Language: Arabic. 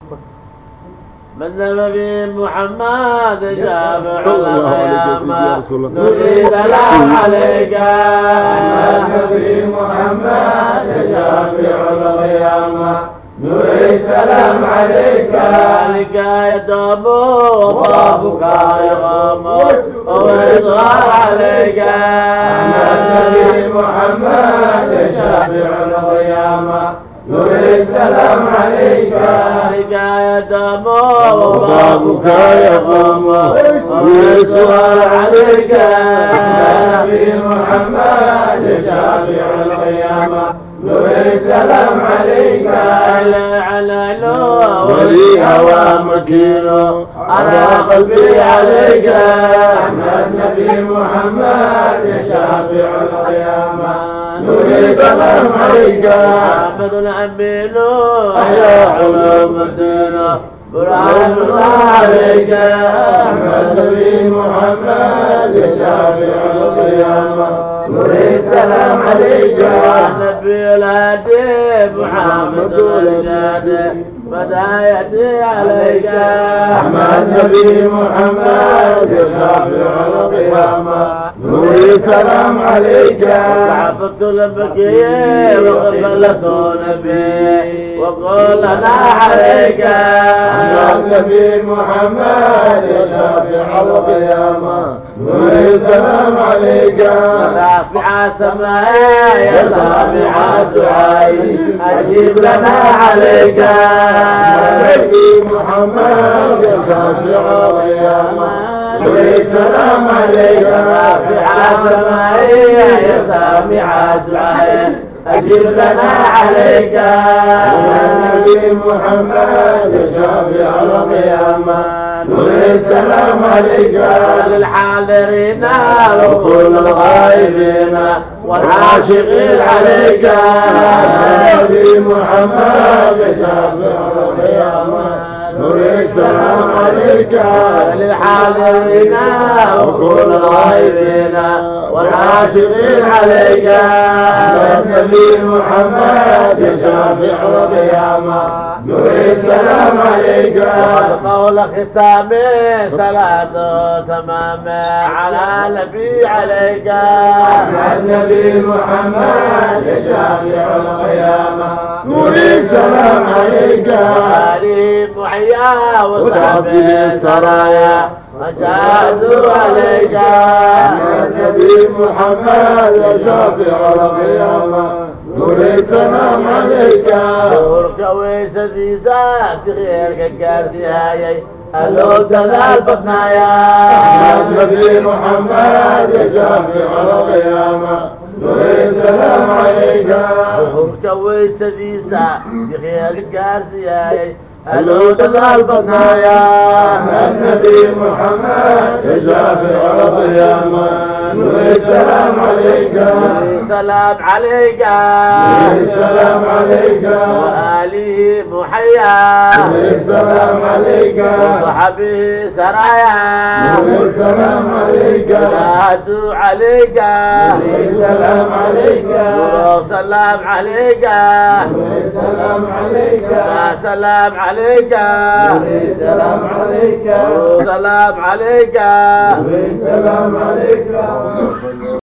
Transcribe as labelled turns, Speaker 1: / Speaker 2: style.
Speaker 1: من نبي محمد شافع القيامة نريد سلام عليك
Speaker 2: يا نبي محمد شافع القيامة نريد سلام عليك
Speaker 1: عليك يدوم وطابك يغم ويصغر عليك
Speaker 2: نبي محمد شافع القيامة نريد سلام عليك
Speaker 1: عليك يدوم وطابك يغم ويصغر عليك
Speaker 2: نبي محمد شافع القيامة نريد سلام عليك
Speaker 1: على ولي هوى مكينه على قلبي عليك
Speaker 2: أحمد نبي محمد شافع القيامة نريد سلام عليك
Speaker 1: أحمد الأمين أحيا علوم الدين برهان عليك
Speaker 2: أحمد نبي محمد شافع القيامة نريد سلام عليك
Speaker 1: نبي الهادي محمد الجاد بدايتي عليك
Speaker 2: أحمد نبي محمد شافع القيامة نريد سلام عليك
Speaker 1: عبدت لبكي وقبلت نبي وقل أنا عليك
Speaker 2: أحمد نبي محمد شافع القيامة نريد سلام عليك
Speaker 1: رافع سماء يا سامع الدعاء أجيب لنا عليك
Speaker 2: نبي محمد شافع القيامة نريد سلام عليك
Speaker 1: رافع سماء يا سامع الدعاء أجيب لنا عليك
Speaker 2: نبي محمد شافع القيامة نريد سلام عليك
Speaker 1: للحاضرين وكل الغائبين والعاشقين عليك
Speaker 2: نبي محمد شافع القيامة نريد سلام عليك
Speaker 1: للحاضرين وكل الغائبين والعاشقين عليك
Speaker 2: نبي محمد شافع القيامة نريد سلام عليك
Speaker 1: قول ختامي صلاة تمام على نبي عليك
Speaker 2: النبي محمد شافع القيامة نريد سلام عليك
Speaker 1: علي محيا وصحبه سرايا وجاهدوا عليك
Speaker 2: النبي محمد شافع القيامة نريد سلام عليك
Speaker 1: كويس في ساعة غيرك قاسي هاي ألو تذال بطنايا
Speaker 2: النبي محمد شافع القيامة نريد سلام عليك
Speaker 1: كويس في ساعة غيرك قاسي هاي ألو تذال بطنايا
Speaker 2: النبي محمد شافع القيامة نريد سلام عليك
Speaker 1: سلام عليك
Speaker 2: نريد سلام عليك
Speaker 1: وآله محيا
Speaker 2: نريد سلام عليك
Speaker 1: وصحبه سرايا
Speaker 2: نريد سلام عليك
Speaker 1: جاهدوا عليك
Speaker 2: نريد سلام عليك
Speaker 1: سلام عليك
Speaker 2: نريد سلام عليك
Speaker 1: سلام عليك
Speaker 2: نريد سلام عليك
Speaker 1: سلام عليك
Speaker 2: نريد سلام عليك